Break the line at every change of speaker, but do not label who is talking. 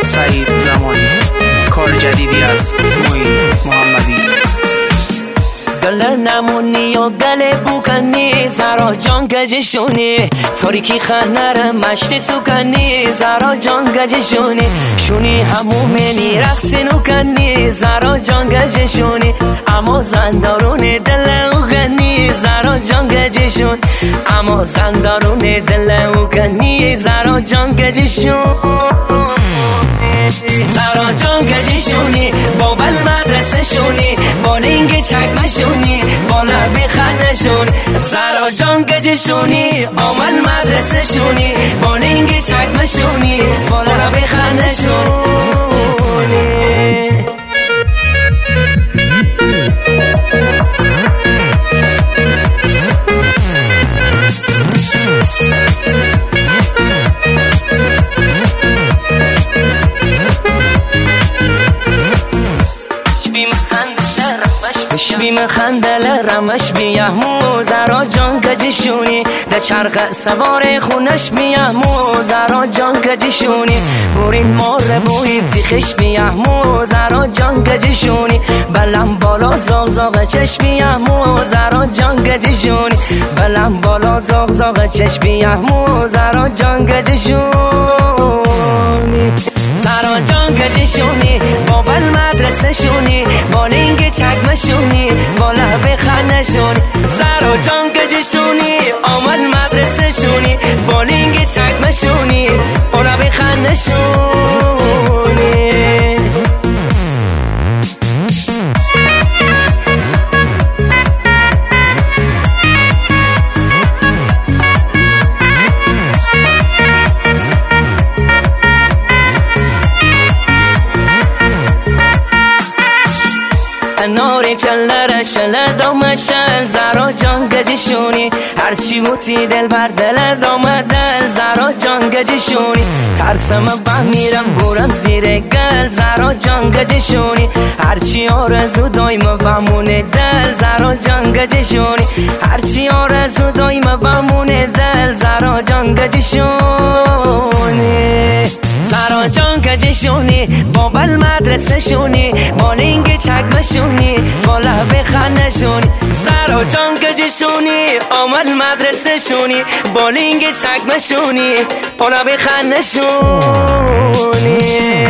سعید زمانی، کار جدیدی از معین محمدی.
گل نمونی و گل بوکنی زارا جان گجشونی تاریکی خنر مشتی سوکنی زارا جان گجشونی شونی همومنی رقص نوکنی زارا جان گجشونی اما زندارون دل اوگنی زارا جان گجشون اما زندارون دل اوگنی زارا جان گجشون زارا جان گجشونی بابل مدرسه شونی بالینگ چکمشونی بالا بخندشون زارا جان گجشونی آمل مدرسه شونی بالینگ چکمشونی بالا بخندشون بیم خندل رمش بیامو زارا جان گجشونی ده چرخ سوار خونش بیامو زارا جان گجشونی بورین مار بوی تیخش بیامو زارا جان گجشونی بلم بالا زاغ زاغ چش بیامو زارا جان گجشونی بلم بالا زاغ زاغ چش بیامو زارا جان گجشونی زارا جان گجشونی بابل مدرسه شونی بالینگ چکمشونی بالا بخندشونی زارا جان گجشونی آمد مدرسه شونی بالینگ چکمشونی بالا بخندشونی ناری چلره شل دام شل زارا جان گجشونی هرچی بوتی دل بر دل دام دل زارا جان گجشونی ترسم بمیرم برم زیر گل زارا جان گجشونی هرچی آرزو دایم بمونه دل زارا جان گجشونی هرچی آرزو دایم بمونه دل زارا جان گجشونی زارا جان گجشونی بابل مدرسه شونی بالینگ چکمشونی بالا بخندشونی زارا جان گجشونی آمد مدرسه شونی بالینگ چکمشونی بالا بخندشونی